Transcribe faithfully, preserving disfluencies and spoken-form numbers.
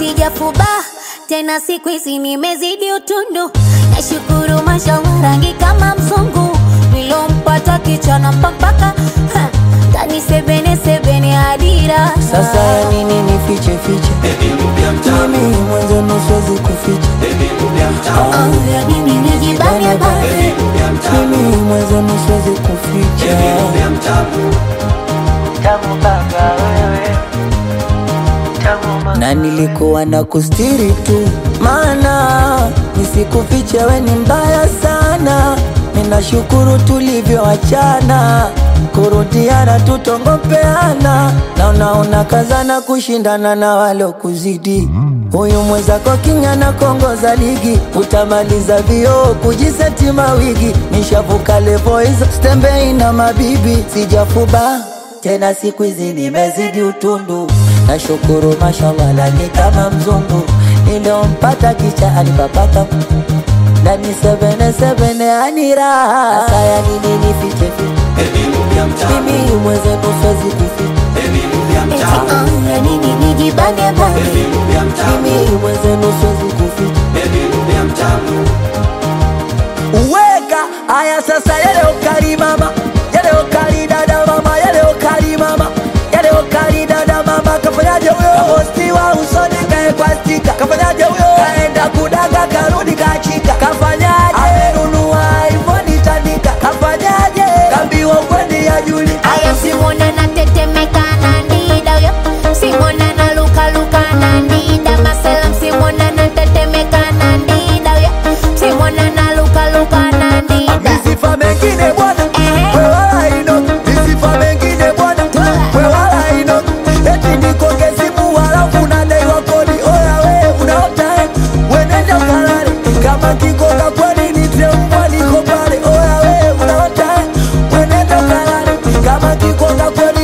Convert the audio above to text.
sijafuba tena siku hizi nimezidi utundu. Nashukuru mashallah rangi kama mzungu, nilompata kichana mpaka tani sebene sebene adira. Sasa ya nini nifiche fiche? Mimi mwanzo nusuwezi kuficha. Oh, ya nini nijibane bane? Mimi mwanzo nusuwezi kuficha. Tamu baba wewe, na nilikuwa na kustiri tu, maana nisikufiche we ni mbaya sana. Ninashukuru tulivyoachana, kurudiana tutongopeana, na unaona kazana kushindana na walo kuzidi. Huyu mwezako kinyana kongoza ligi, utamaliza vio kujiseti mawigi. Nishavuka levo hizo stembei na mabibi, sijafuba tena siku hizi nimezidi utundu. Nashukuru mashallah lani kama mzungu, nilompata kicha alipapaka ndani sebene sebene anira. Sasa ya nini nifiche fiche? Mimi mweze nusuwezi kuficha. Oh, ya nini nijibane bane? Mimi mweze nusuwezi kuficha. Uweka aya sasa yale ukari mama, yale ukari dada mama, yale ukari mama, yale ukari dada mama. Kafanyaje huyo? Hosti wa usoni kae kwa stika. Kafanyaje huyo? Kaenda kudaga karudi kachika. Kafanyaje? Amenunua iPhone tandika. Kafanyaje? Kambiwa kwendi ya juli. Aya simona na tetemeka na ndida yo, simona na luka luka na ndida. Maselam simona na tetemeka na ndida yo, simona na luka luka na ndida. Misifa mengine bwana, we wala ino. Misifa mengine bwana, we wala ino. Eti niko kesimu wala unadaiwa kodi. Oya we unaota eh, wenenda ukalale. Kama kikoka kwani nitre mbwa niko pale. Oya we unaota eh, wenenda ukalale. Kama kikoka kwani